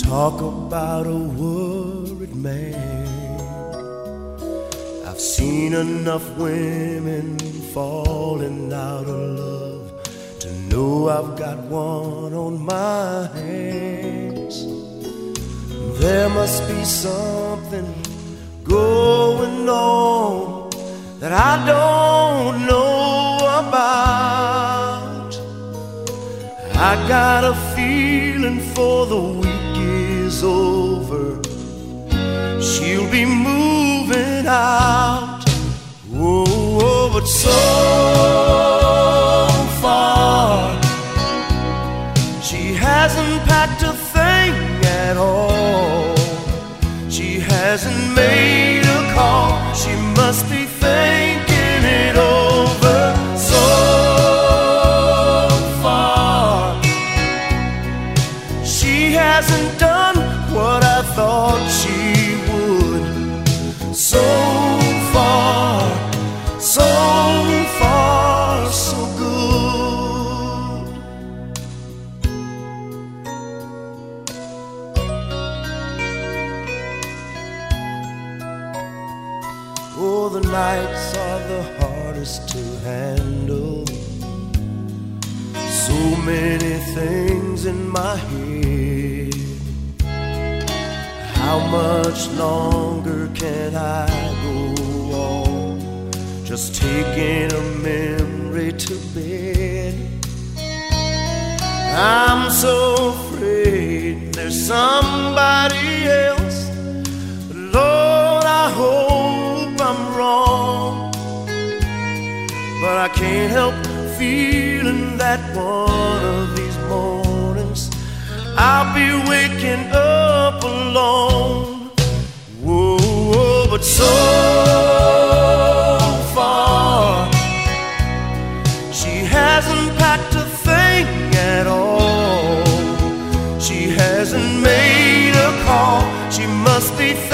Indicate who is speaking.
Speaker 1: Talk about a worried man. I've seen enough women falling out of love to know I've got one on my hands. There must be something going on that I don't know about. I got a feeling for the week is over, she'll be moving out. Oh, but so far she hasn't packed a thing at all. She hasn't made a call. She must be thinking it over. So far she hasn't done what I thought she would. So far, so far, so good. Oh, the nights are the hardest to handle. So many things in my head. How much longer can I go on just taking a memory to bed? I'm so afraid there's somebody else, but Lord, I hope I'm wrong. But I can't help feeling that one of these mornings I'll be waking up alone. Whoa, but so far she hasn't packed a thing at all. She hasn't made a call. She must be